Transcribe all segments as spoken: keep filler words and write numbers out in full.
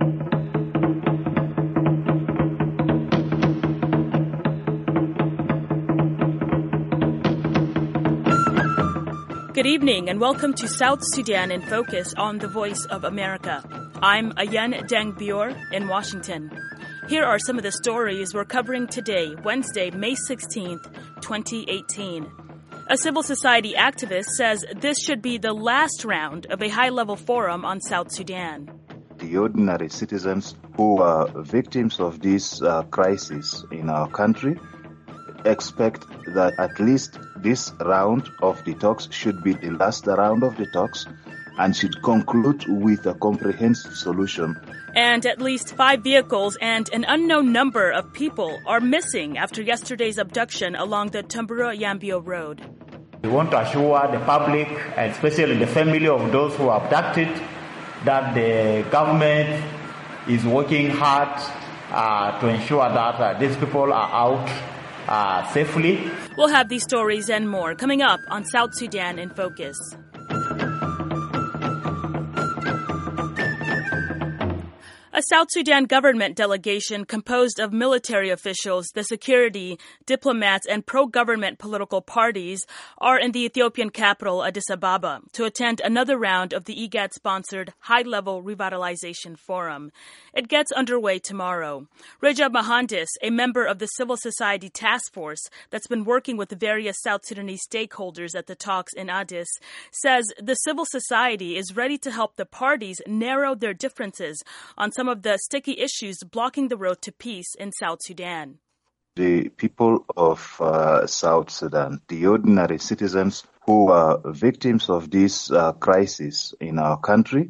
Good evening and welcome to South Sudan in Focus on The Voice of America. I'm Ayan Deng-Bior in Washington. Here are some of the stories we're covering today, Wednesday, May sixteenth, twenty eighteen. A civil society activist says this should be the last round of a high-level forum on South Sudan. The ordinary citizens who are victims of this uh, crisis in our country expect that at least this round of the talks should be the last round of the talks and should conclude with a comprehensive solution. And at least five vehicles and an unknown number of people are missing after yesterday's abduction along the Tambura-Yambio Road. We want to assure the public, and especially the family of those who are abducted, that the government is working hard uh, to ensure that uh, these people are out Uh, safely. We'll have these stories and more coming up on South Sudan in Focus. A South Sudan government delegation composed of military officials, the security, diplomats, and pro-government political parties are in the Ethiopian capital, Addis Ababa, to attend another round of the I G A D-sponsored High-Level Revitalization Forum. It gets underway tomorrow. Rajab Mohandis, a member of the civil society task force that's been working with the various South Sudanese stakeholders at the talks in Addis, says the civil society is ready to help the parties narrow their differences on some of the sticky issues blocking the road to peace in South Sudan. The people of uh, South Sudan, the ordinary citizens who are victims of this uh, crisis in our country,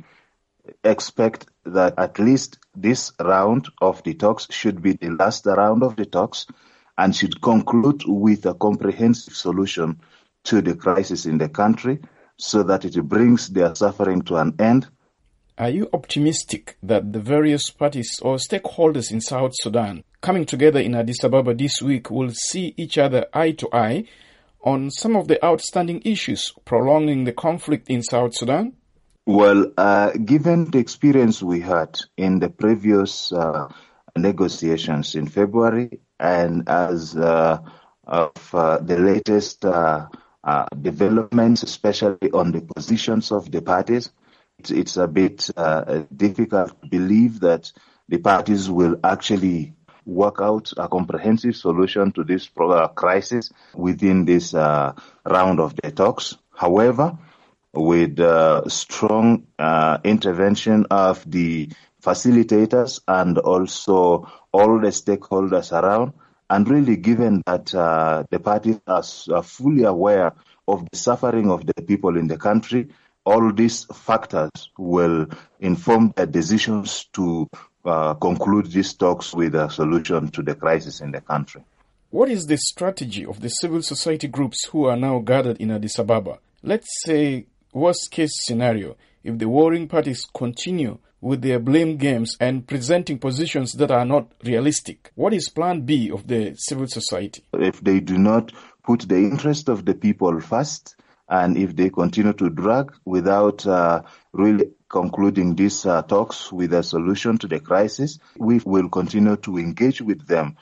expect that at least this round of the talks should be the last round of the talks and should conclude with a comprehensive solution to the crisis in the country so that it brings their suffering to an end. Are you optimistic that the various parties or stakeholders in South Sudan coming together in Addis Ababa this week will see each other eye to eye on some of the outstanding issues prolonging the conflict in South Sudan? Well, uh, given the experience we had in the previous uh, negotiations in February and as uh, of uh, the latest uh, uh, developments, especially on the positions of the parties, it's a bit uh, difficult to believe that the parties will actually work out a comprehensive solution to this uh, crisis within this uh, round of the talks. However, with uh, strong uh, intervention of the facilitators and also all the stakeholders around, and really given that uh, the parties are, are fully aware of the suffering of the people in the country, all these factors will inform their decisions to uh, conclude these talks with a solution to the crisis in the country. What is the strategy of the civil society groups who are now gathered in Addis Ababa? Let's say, worst-case scenario, if the warring parties continue with their blame games and presenting positions that are not realistic, what is plan B of the civil society? If they do not put the interest of the people first, and if they continue to drag without uh, really concluding these uh, talks with a solution to the crisis, we will continue to engage with them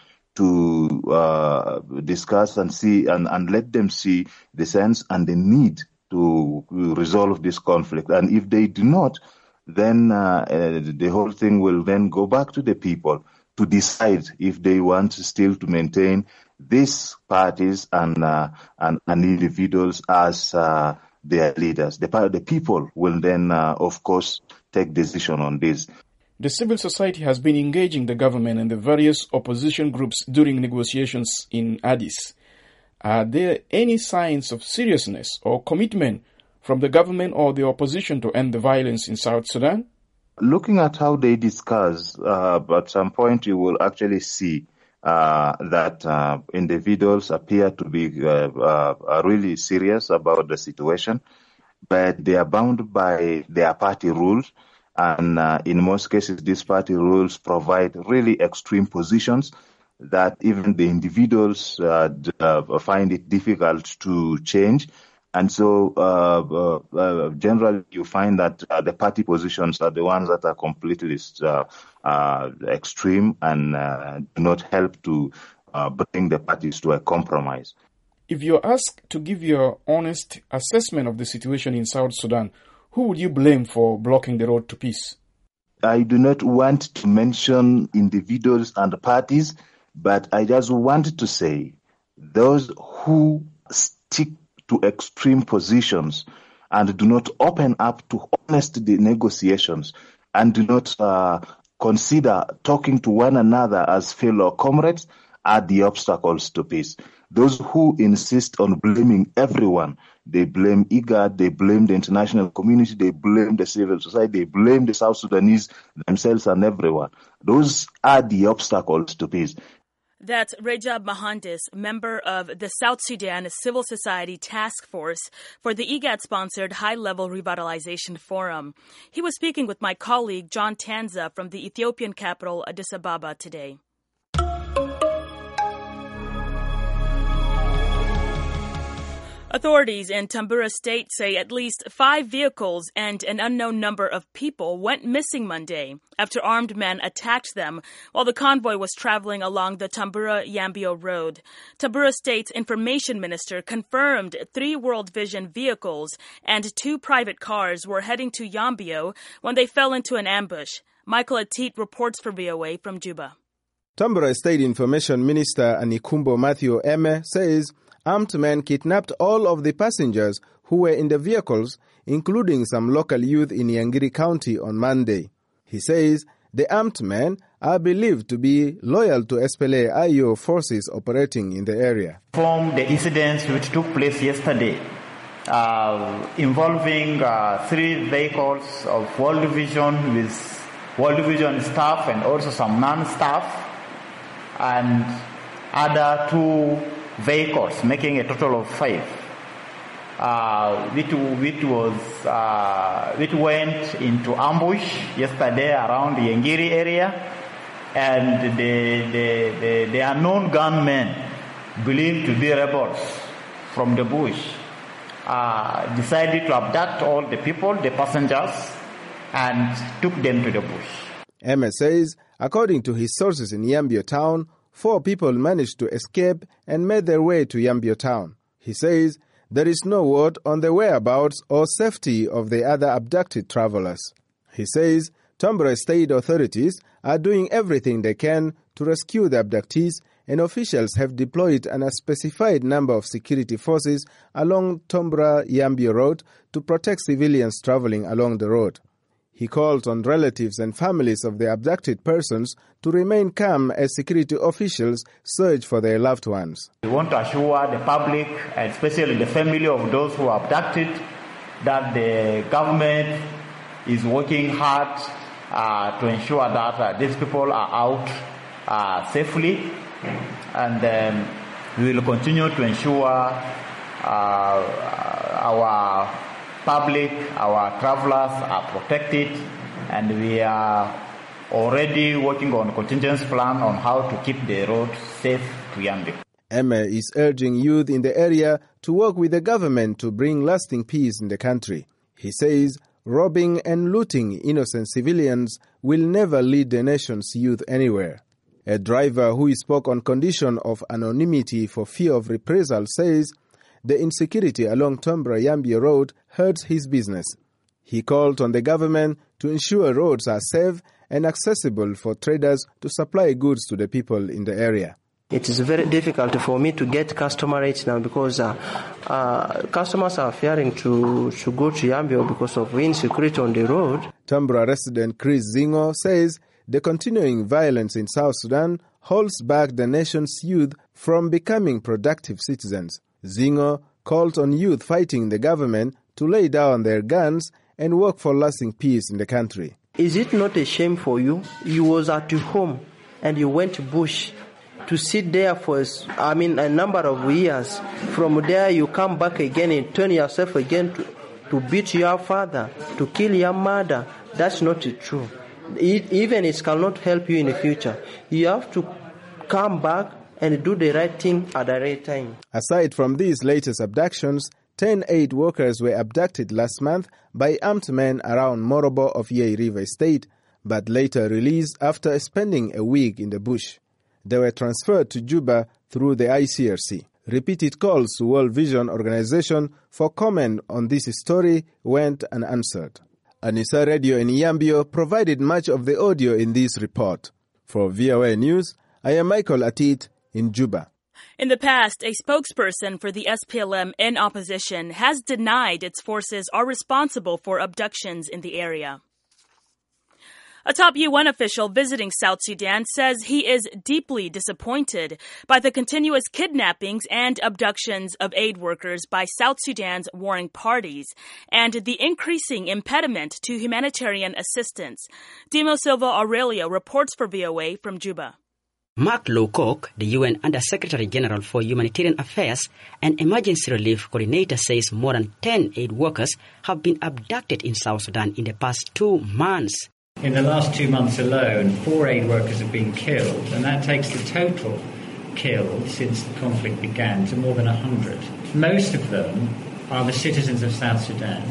to uh, discuss and see and, and let them see the sense and the need to resolve this conflict. And if they do not, then uh, uh, the whole thing will then go back to the people to decide if they want still to maintain these parties and uh, and, and individuals as uh, their leaders. The, the people will then, uh, of course, take decision on this. The civil society has been engaging the government and the various opposition groups during negotiations in Addis. Are there any signs of seriousness or commitment from the government or the opposition to end the violence in South Sudan? Looking at how they discuss, uh, at some point you will actually see uh, that uh, individuals appear to be uh, uh, really serious about the situation, but they are bound by their party rules. And uh, in most cases, these party rules provide really extreme positions that even the individuals uh, uh, find it difficult to change. And so uh, uh, uh, generally you find that uh, the party positions are the ones that are completely uh, uh, extreme and uh, do not help to uh, bring the parties to a compromise. If you're asked to give your honest assessment of the situation in South Sudan, who would you blame for blocking the road to peace? I do not want to mention individuals and parties, but I just want to say those who stick to extreme positions and do not open up to honest negotiations and do not uh, consider talking to one another as fellow comrades are the obstacles to peace. Those who insist on blaming everyone, they blame IGAD, they blame the international community, they blame the civil society, they blame the South Sudanese themselves and everyone. Those are the obstacles to peace. That's Rajab Mohandes, member of the South Sudan Civil Society Task Force for the IGAD-sponsored High-Level Revitalization Forum. He was speaking with my colleague John Tanza from the Ethiopian capital Addis Ababa today. Authorities in Tambura State say at least five vehicles and an unknown number of people went missing Monday after armed men attacked them while the convoy was traveling along the Tambura-Yambio Road. Tambura State's information minister confirmed three World Vision vehicles and two private cars were heading to Yambio when they fell into an ambush. Michael Atit reports for V O A from Juba. Tambura State Information Minister Anikumbo Matthew Eme says armed men kidnapped all of the passengers who were in the vehicles, including some local youth in Yangiri County on Monday. He says the armed men are believed to be loyal to S P L A I O forces operating in the area. From the incidents which took place yesterday, uh, involving uh, three vehicles of World Vision with World Vision staff and also some non-staff, and other two vehicles, making a total of five, uh, which, which was uh, which went into ambush yesterday around the Yangiri area, and the the, the, the unknown gunmen, believed to be rebels from the bush, uh, decided to abduct all the people, the passengers, and took them to the bush. Eme says, according to his sources in Yambio town, four people managed to escape and made their way to Yambio town. He says there is no word on the whereabouts or safety of the other abducted travelers. He says Tambura state authorities are doing everything they can to rescue the abductees, and officials have deployed an unspecified number of security forces along Tambura-Yambio road to protect civilians traveling along the road. He called on relatives and families of the abducted persons to remain calm as security officials search for their loved ones. We want to assure the public, and especially the family of those who are abducted, that the government is working hard uh, to ensure that uh, these people are out uh, safely, and um, we will continue to ensure uh, our public, our travelers are protected, and we are already working on a contingency plan on how to keep the road safe to Yambio. Eme is urging youth in the area to work with the government to bring lasting peace in the country. He says robbing and looting innocent civilians will never lead the nation's youth anywhere. A driver who spoke on condition of anonymity for fear of reprisal says the insecurity along Tambura-Yambio road hurts his business. He called on the government to ensure roads are safe and accessible for traders to supply goods to the people in the area. It is very difficult for me to get customer rates now because uh, uh, customers are fearing to, to go to Yambio because of insecurity on the road. Tambura resident Chris Zingo says the continuing violence in South Sudan holds back the nation's youth from becoming productive citizens. Zingo called on youth fighting the government to lay down their guns and work for lasting peace in the country. Is it not a shame for you? You was at your home and you went to bush to sit there for, I mean, a number of years. From there you come back again and turn yourself again to, to beat your father, to kill your mother. That's not true. It, even it cannot help you in the future. You have to come back and do the right thing at the right time. Aside from these latest abductions, Ten aid workers were abducted last month by armed men around Morobo of Yei River State, but later released after spending a week in the bush. They were transferred to Juba through the I C R C. Repeated calls to World Vision Organization for comment on this story went unanswered. Anisa Radio in Yambio provided much of the audio in this report. For V O A News, I am Michael Atit in Juba. In the past, a spokesperson for the S P L M in opposition has denied its forces are responsible for abductions in the area. A top U N official visiting South Sudan says he is deeply disappointed by the continuous kidnappings and abductions of aid workers by South Sudan's warring parties and the increasing impediment to humanitarian assistance. Dimo Silva Aurelio reports for V O A from Juba. Mark Lowcock, the U N Under-Secretary General for Humanitarian Affairs and Emergency Relief Coordinator, says more than ten aid workers have been abducted in South Sudan in the past two months. In the last two months alone, four aid workers have been killed, and that takes the total killed since the conflict began to more than one hundred. Most of them are the citizens of South Sudan.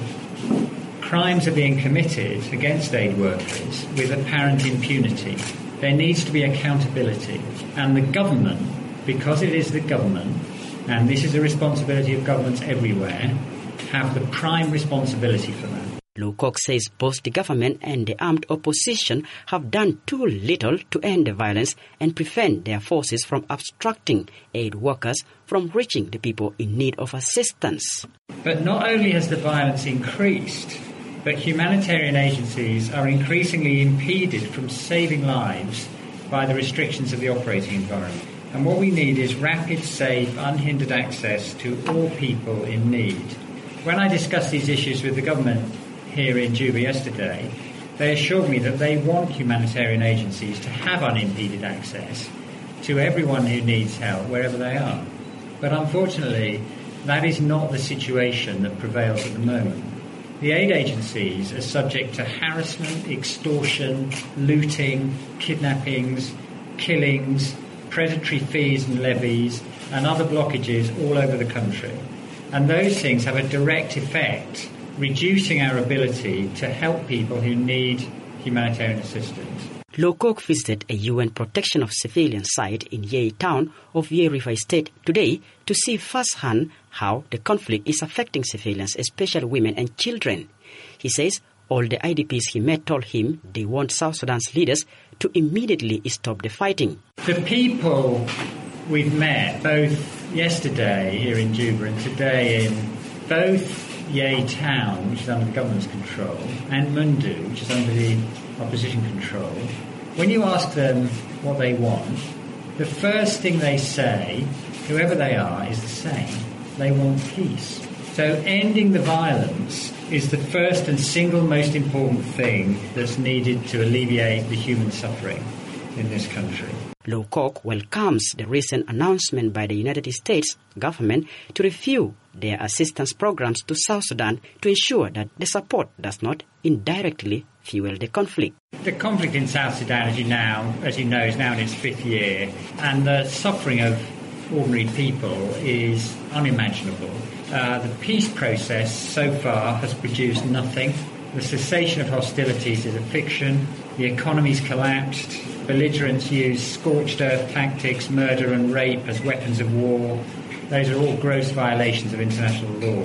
Crimes are being committed against aid workers with apparent impunity. There needs to be accountability, and the government, because it is the government, and this is a responsibility of governments everywhere, have the prime responsibility for that. Lowcock says both the government and the armed opposition have done too little to end the violence and prevent their forces from obstructing aid workers from reaching the people in need of assistance. But not only has the violence increased, but humanitarian agencies are increasingly impeded from saving lives by the restrictions of the operating environment. And what we need is rapid, safe, unhindered access to all people in need. When I discussed these issues with the government here in Juba yesterday, they assured me that they want humanitarian agencies to have unimpeded access to everyone who needs help wherever they are. But unfortunately, that is not the situation that prevails at the moment. The aid agencies are subject to harassment, extortion, looting, kidnappings, killings, predatory fees and levies, and other blockages all over the country. And those things have a direct effect, reducing our ability to help people who need humanitarian assistance. Lowcock visited a U N protection of civilian site in Yei town of Yei River State today to see firsthand how the conflict is affecting civilians, especially women and children. He says all the I D Ps he met told him they want South Sudan's leaders to immediately stop the fighting. The people we've met, both yesterday here in Juba and today in both Yei town, which is under the government's control, and Mundu, which is under the opposition control, when you ask them what they want, the first thing they say, whoever they are, is the same. They want peace. So ending the violence is the first and single most important thing that's needed to alleviate the human suffering in this country. Lowcock welcomes the recent announcement by the United States government to review their assistance programs to South Sudan to ensure that the support does not indirectly fuel the conflict. The conflict in South Sudan, as you now, as you know, is now in its fifth year, and the suffering of ordinary people is unimaginable. Uh, the peace process so far has produced nothing. The cessation of hostilities is a fiction. The economy's collapsed. Belligerents use scorched earth tactics, murder and rape as weapons of war. Those are all gross violations of international law.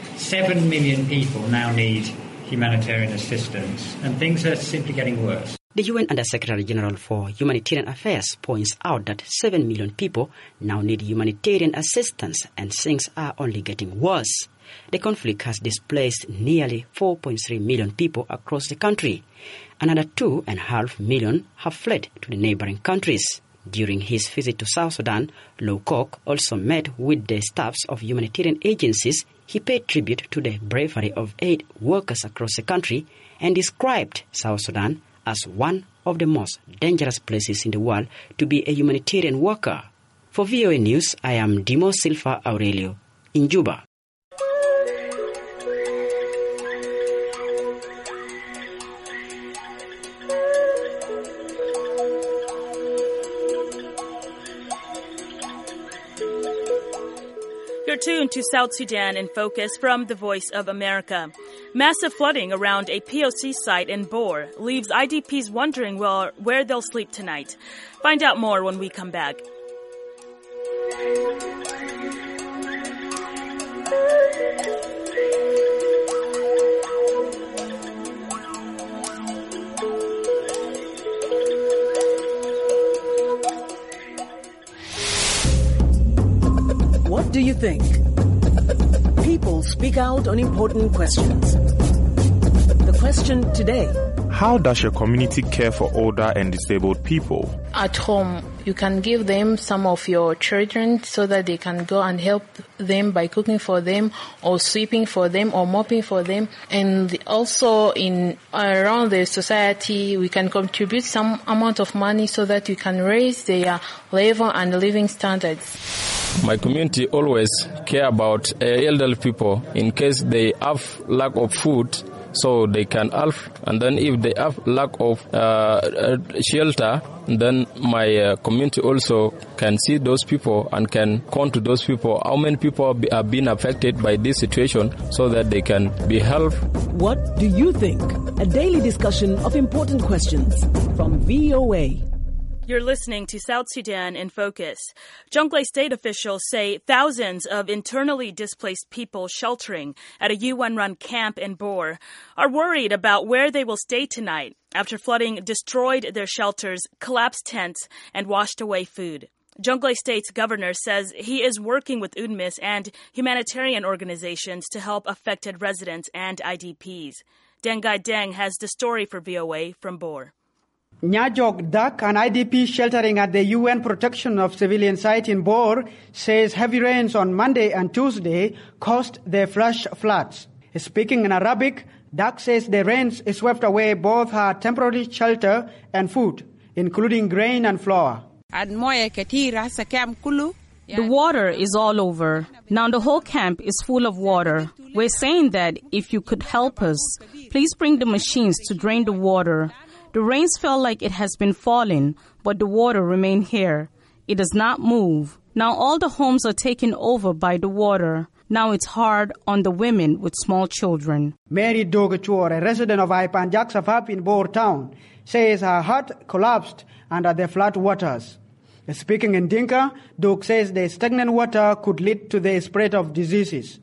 Seven million people now need humanitarian assistance, and things are simply getting worse. The U N Under-Secretary General for Humanitarian Affairs points out that seven million people now need humanitarian assistance, and things are only getting worse. The conflict has displaced nearly four point three million people across the country. Another two point five million have fled to the neighboring countries. During his visit to South Sudan, Lowcock also met with the staffs of humanitarian agencies. He paid tribute to the bravery of aid workers across the country and described South Sudan as one of the most dangerous places in the world to be a humanitarian worker. For V O A News, I am Dimo Silva Aurelio in Juba. You're tuned to South Sudan in Focus from the Voice of America. Massive flooding around a P O C site in Bor leaves I D Ps wondering where, where they'll sleep tonight. Find out more when we come back. What do you think? People speak out on important questions. The question today: how does your community care for older and disabled people? At home, you can give them some of your children so that they can go and help them by cooking for them or sweeping for them or mopping for them. And also in around the society, we can contribute some amount of money so that we can raise their level and living standards. My community always care about uh, elderly people in case they have lack of food, so they can help. And then if they have lack of uh, uh, shelter, then my uh, community also can see those people and can count to those people how many people be, are being affected by this situation so that they can be helped. What do you think? A daily discussion of important questions from V O A. You're listening to South Sudan in Focus. Jonglei state officials say thousands of internally displaced people sheltering at a U N-run camp in Bor are worried about where they will stay tonight after flooding destroyed their shelters, collapsed tents, and washed away food. Jonglei State's governor says he is working with U N M I S and humanitarian organizations to help affected residents and I D Ps. Dengai Deng has the story for V O A from Bor. Nyajok Dak, an I D P sheltering at the U N Protection of Civilian site in Bor, says heavy rains on Monday and Tuesday caused the flash floods. Speaking in Arabic, Dak says the rains swept away both her temporary shelter and food, including grain and flour. The water is all over. Now the whole camp is full of water. We're saying that if you could help us, please bring the machines to drain the water. The rains felt like it has been falling, but the water remained here. It does not move. Now all the homes are taken over by the water. Now it's hard on the women with small children. Mary Dogachor, a resident of Ipanjak Safap in Bor town, says her hut collapsed under the flood waters. Speaking in Dinka, Dog says the stagnant water could lead to the spread of diseases.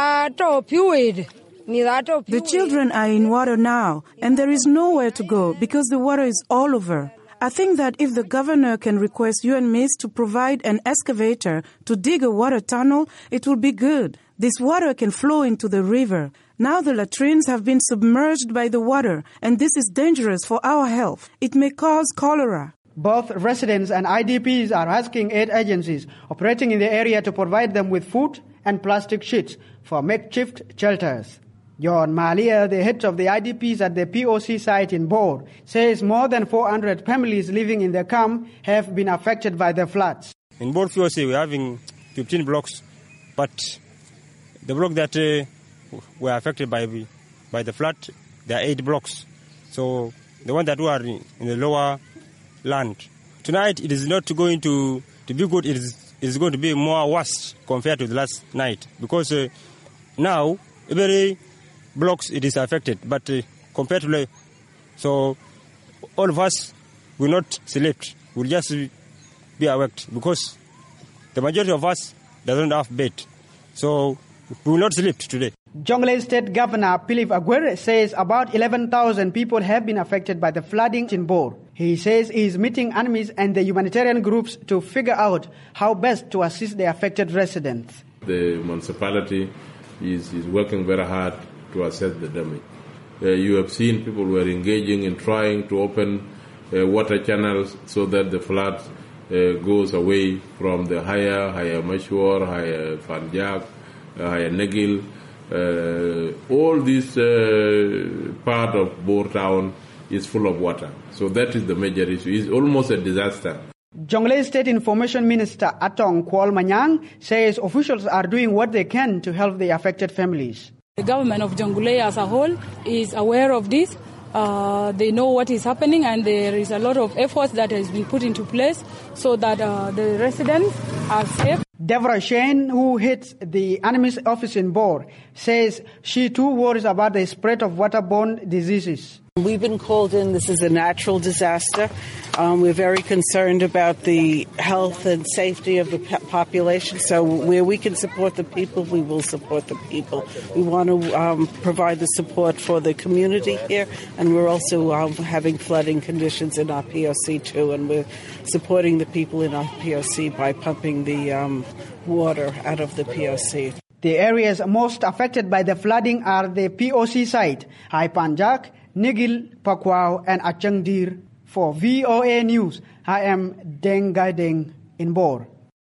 The children are in water now, and there is nowhere to go because the water is all over. I think that if the governor can request U N M I S to provide an excavator to dig a water tunnel, it will be good. This water can flow into the river. Now the latrines have been submerged by the water, and this is dangerous for our health. It may cause cholera. Both residents and I D Ps are asking aid agencies operating in the area to provide them with food and plastic sheets for makeshift shelters. John Malia, the head of the I D Ps at the P O C site in Bor, says more than four hundred families living in the camp have been affected by the floods. In Bor P O C, we're having fifteen blocks, but the block that uh, were affected by the, by the flood, there are eight blocks. So the ones that were in, in the lower land, tonight it is not going to, to be good, it is, it is going to be more worse compared to the last night, because uh, now every blocks it is affected, but uh, compared to so all of us will not sleep, will just be awake because the majority of us doesn't have bed, so we will not sleep today. Jonglei State Governor Philip Aguirre says about eleven thousand people have been affected by the flooding in Bor. He says he is meeting enemies and the humanitarian groups to figure out how best to assist the affected residents. The municipality is, is working very hard to assess the damage. Uh, you have seen people were engaging in trying to open uh, water channels so that the flood uh, goes away from the higher, higher Mashwar, higher Fanjak, uh, higher Negil. Uh, all this uh, part of Bor town is full of water. So that is the major issue. It's almost a disaster. Jonglei State Information Minister Atong Kwal Manyang says officials are doing what they can to help the affected families. The government of Jonglei as a whole is aware of this. Uh, they know what is happening, and there is a lot of efforts that has been put into place so that uh, the residents are safe. Deborah Shane, who heads the UNMISS office in Bor, says she too worries about the spread of waterborne diseases. We've been called in. This is a natural disaster. Um, we're very concerned about the health and safety of the population. So where we can support the people, we will support the people. We want to um, provide the support for the community here, and we're also um, having flooding conditions in our P O C too, and we're supporting the people in our P O C by pumping the um, water out of the P O C. The areas most affected by the flooding are the P O C site, Haipanjak, Nigil, Pakwao, and Achangdir. For V O A News, I am Deng Gaideng in Bor.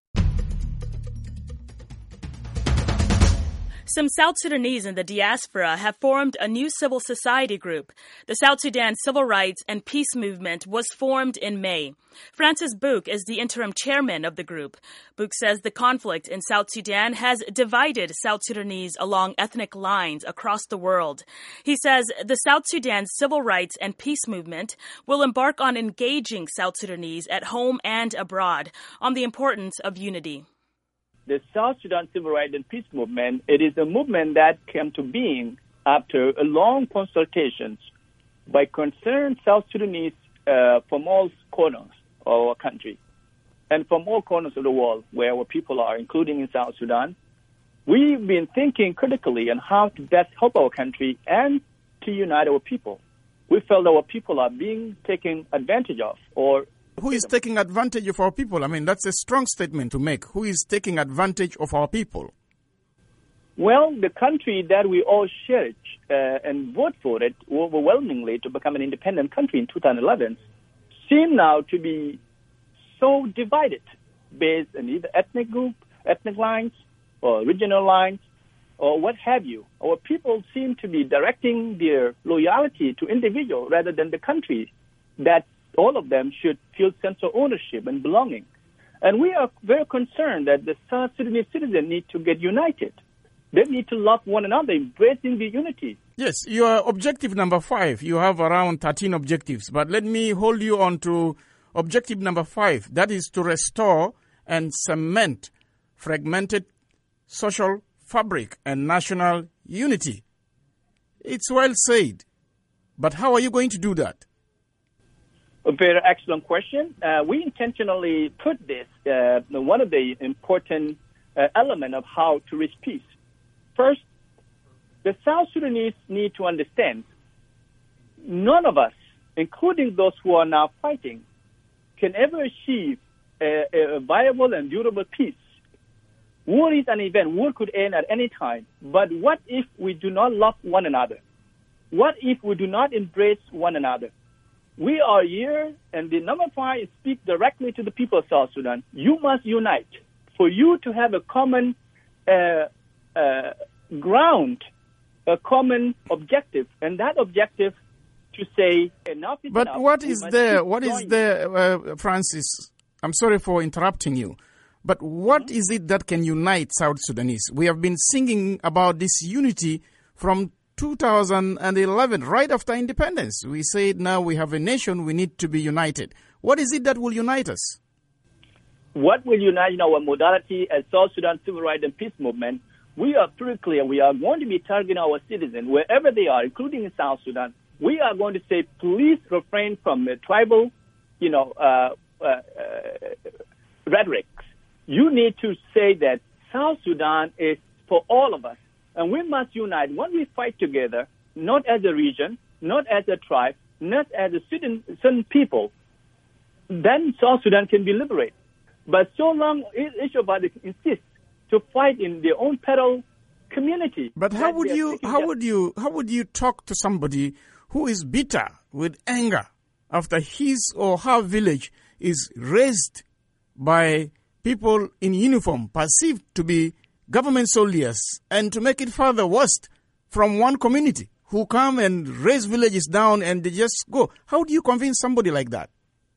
Some South Sudanese in the diaspora have formed a new civil society group. The South Sudan Civil Rights and Peace Movement was formed in May. Francis Book is the interim chairman of the group. Book says the conflict in South Sudan has divided South Sudanese along ethnic lines across the world. He says the South Sudan Civil Rights and Peace Movement will embark on engaging South Sudanese at home and abroad on the importance of unity. The South Sudan Civil Rights and Peace Movement, it is a movement that came to being after a long consultations by concerned South Sudanese uh, from all corners of our country and from all corners of the world where our people are, including in South Sudan. We've been thinking critically on how to best help our country and to unite our people. We felt our people are being taken advantage of or Who is taking advantage of our people? I mean, that's a strong statement to make. Who is taking advantage of our people? Well, the country that we all shared uh, and vote for it overwhelmingly to become an independent country in two thousand eleven seem now to be so divided based on either ethnic group, ethnic lines, or regional lines, or what have you. Our people seem to be directing their loyalty to individual rather than the country that all of them should feel sense of ownership and belonging. And we are very concerned that the South Sudanese citizens need to get united. They need to love one another, embracing the unity. Yes, your objective number five, you have around thirteen objectives, but let me hold you on to objective number five. That is to restore and cement fragmented social fabric and national unity. It's well said, but how are you going to do that? A very excellent question. Uh, we intentionally put this, uh, one of the important uh, elements of how to reach peace. First, the South Sudanese need to understand none of us, including those who are now fighting, can ever achieve a, a viable and durable peace. War is an event. War could end at any time. But what if we do not love one another? What if we do not embrace one another? We are here, and the number five speaks directly to the people of South Sudan. You must unite for you to have a common uh, uh, ground, a common objective, and that objective to say enough is But enough. what We is must there? keep What is going. there, uh, Francis? I'm sorry for interrupting you, but what is it that can unite South Sudanese? We have been singing about this unity from two thousand eleven, right after independence. We said now we have a nation, we need to be united. What is it that will unite us? What will unite in our modality as South Sudan Civil Rights and Peace Movement? We are pretty clear. We are going to be targeting our citizens wherever they are, including in South Sudan. We are going to say, please refrain from uh, tribal, you know, uh, uh, uh, rhetoric. You need to say that South Sudan is for all of us. And we must unite. When we fight together, not as a region, not as a tribe, not as a certain, certain people, then South Sudan can be liberated. But so long each of us insists to fight in their own peril community. But how would you how would you how would you talk to somebody who is bitter with anger after his or her village is razed by people in uniform perceived to be government soldiers, and to make it further worse, from one community who come and raise villages down and they just go? How do you convince somebody like that?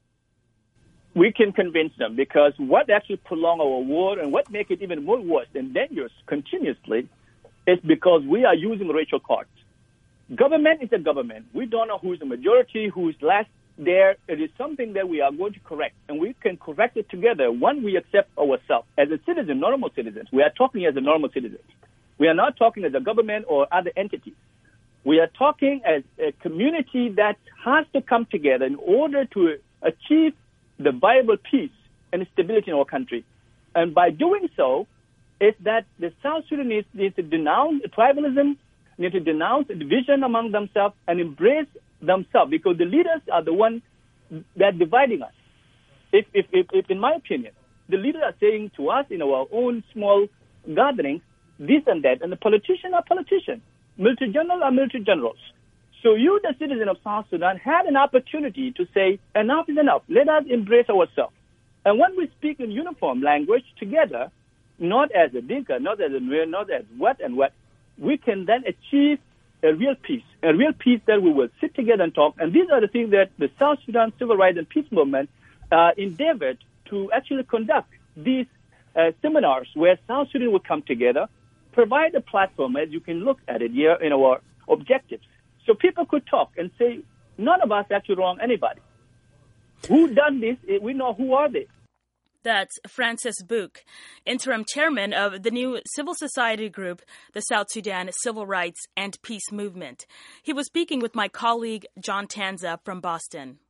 We can convince them, because what actually prolong our war and what make it even more worse and dangerous continuously is because we are using racial cards. Government is a government. We don't know who is the majority, who is less. there it is something that we are going to correct, and we can correct it together when we accept ourselves as a citizen, normal citizens. We are talking as a normal citizen. We are not talking as a government or other entities. We are talking as a community that has to come together in order to achieve the viable peace and stability in our country. And by doing so, is that the South Sudanese need to denounce tribalism, need to denounce division among themselves, and embrace themselves, because the leaders are the ones that are dividing us. If, if, if, if, in my opinion, the leaders are saying to us in our own small gatherings, this and that, and the politicians are politicians, military generals are military generals. So you, the citizen of South Sudan, had an opportunity to say, enough is enough. Let us embrace ourselves. And when we speak in uniform language together, not as a Dinka, not as a Nuer, not as what and what, we can then achieve a real peace, a real peace that we will sit together and talk. And these are the things that the South Sudan Civil Rights and Peace Movement uh, endeavored to actually conduct these uh, seminars where South Sudan will come together, provide a platform, as you can look at it here in our objectives. So people could talk and say, none of us actually wrong anybody. Who done this? We know who are they. That's Francis Book, interim chairman of the new civil society group, the South Sudan Civil Rights and Peace Movement. He was speaking with my colleague John Tanza from Boston.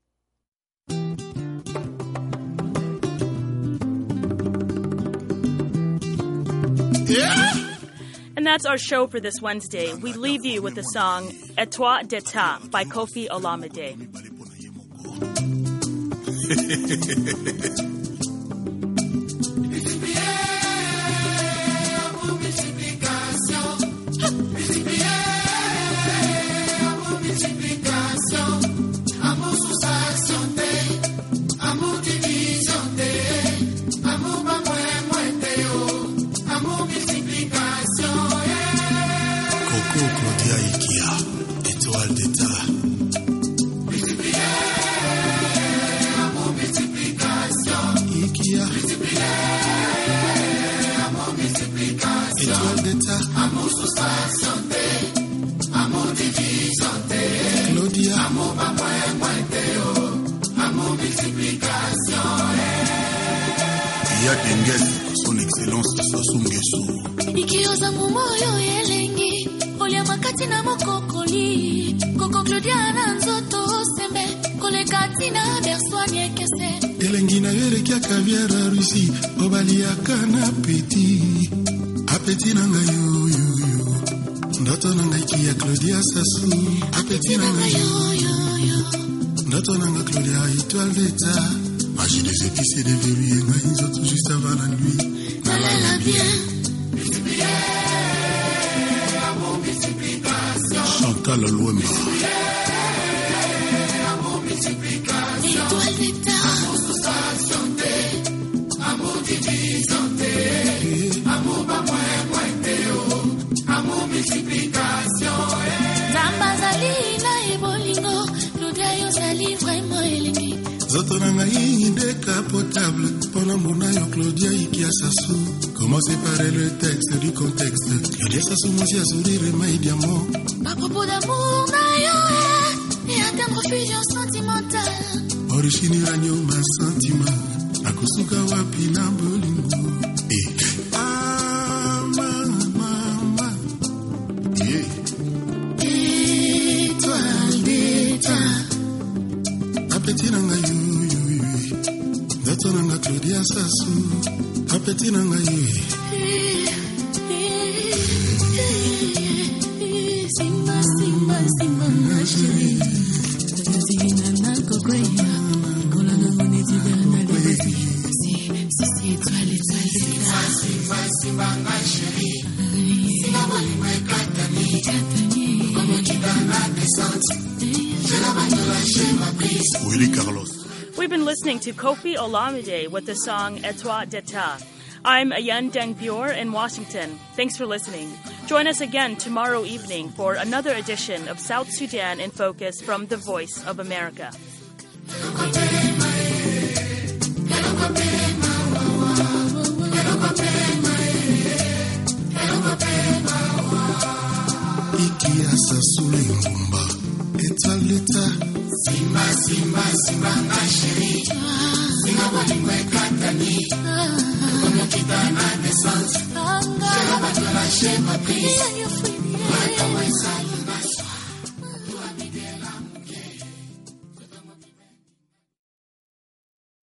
Yeah. And that's our show for this Wednesday. We leave you with the song Et toi d'État by Kofi Olomide. Son Excellence Sassou Nguesso. Ikioza mumoyo yelengi, olia makati na mokokoli, koko Claudia na nzoto sembe, kole kati na berswanye kese. Elengi na yere kia kaviera Russie, obali akana peti, apeti nanga yo yo yo. Ndoto nanga kia Claudia Sassou, apeti nanga yo yo yo. Ndoto nanga Claudia étoile d'état. Magie des épices et des verrues, et nous autres juste avant la nuit. Nalala bien. Chantal Louemba. Étoile d'état. Amour divin, santé. Amour pas moins, moins théo. Amour multiplication. Zambazali na ebolingo. Claudia Yosali vraiment elengi. Zoto nanga hii décapotable. Pour l'amour na yo Claudia Ikia Sassou. Comment séparer le texte du contexte? Claudia Sassou moi si à sourire et maï diamant. À propos d'amour na yo et atteindre fusion sentimentale. Origine ranyo ma sentiment. Akosuka wapi na bolingo. Eh. Ah mama. Yeah. Étoile d'état. Appétit nanga yo yo yo. Ndoto nanga Claudia Sassou. Appétit nanga yo. Simba simba simba ma chérie. Zina na kokoya. Kola na moneti na lebeti. Si si si étoile étoile d'état. Simba simba ma chérie. Simba wali mai katani katani. Comme tu dans la descente. Willie Carlos. We've been listening to Kofi Olomide with the song Et toi d'État. I'm Ayan Deng-Byor in Washington. Thanks for listening. Join us again tomorrow evening for another edition of South Sudan in Focus from the Voice of America. Ikia Sassou Ngumba. Étoile d'état. Simba, Simba, Comme quitte à naissance, je vais battre la chaîne ma prise.